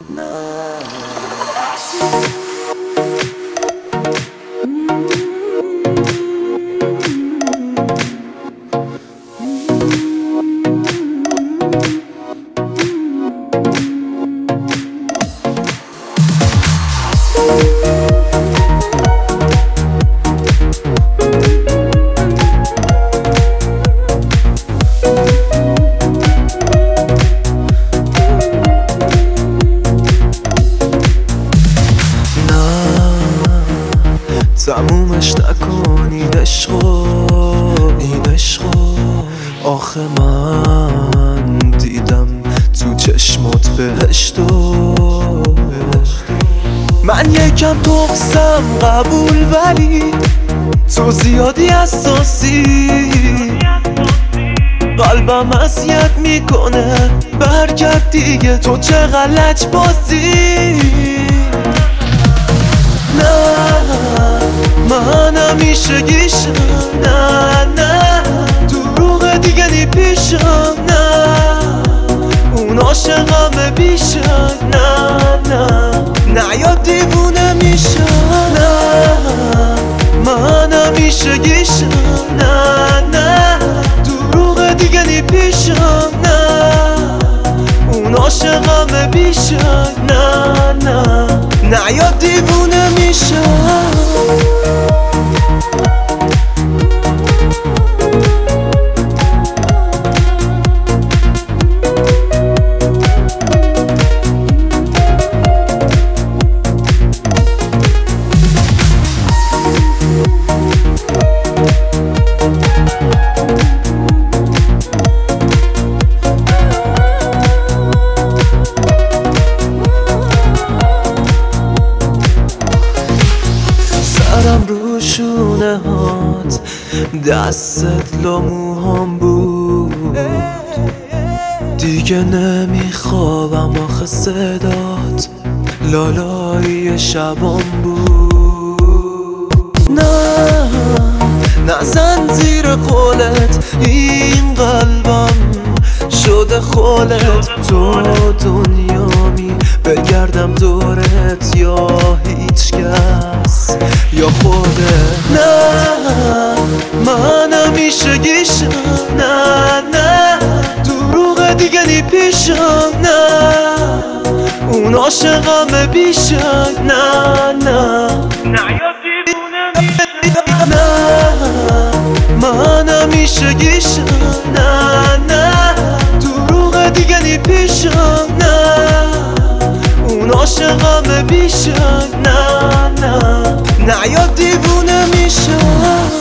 تمومش نکنید عشقو این عشقو. آخه من دیدم تو چشمات بهشتو. من یکم تقصم قبول ولی تو زیادی حساسی. قلبم اذیت میکنه برگرد دیگه تو چه غلط بازی. نه من همیشه گیشم، نه نه دروغ دیگه نی پیشم، نه اون عاشقم بیشم، نه نه نه یا دیوونه میشم. نه من همیشه گیشم، نه نه دروغ دیگه نی پیشم، نه اون عاشقم بیشم، نه نه نه یا دیوونه میشم. سرم رو شونه هات دستت لاموهام بود. دیگه نمیخوابم آخه صدات لالایی شبام بود. نه نزن زیر قولت این قلبم شده خولت. تو دنیامی بگردم دورت یا هیچ کس یا خودت. نه من همیشه گیشم، نه نه دروغ دیگه نی پیشم، نه اون عاشقم بیشم، نه نه نه یا دیوونه میشم. نه من همیشه گیشم، نه نه دروغ دیگه نی پیشم، نه اون عاشقم بیشم، نه نه نه یا دیوونه میشم.